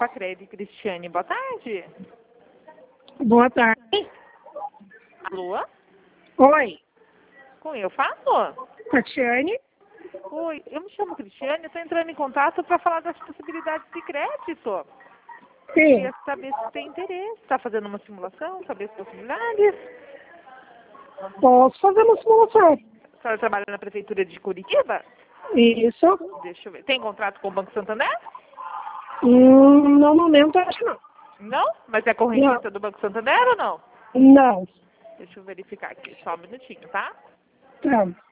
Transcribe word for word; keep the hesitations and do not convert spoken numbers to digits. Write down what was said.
Facred, Cristiane, boa tarde. Boa tarde. Alô? Oi, Com eu falo? Tatiane. Oi, eu me chamo Cristiane, estou entrando em contato para falar das possibilidades de crédito. Sim, Queria saber se tem interesse. Está fazendo uma simulação, saber as possibilidades. posso fazer uma simulação. A senhora trabalha na Prefeitura de Curitiba? Isso. Deixa eu ver. Tem contrato com o Banco Santander? Hum, no momento, acho que não. Não? Mas é correntista do Banco Santander ou não? Não. Deixa eu verificar aqui, só um minutinho, tá? Tá.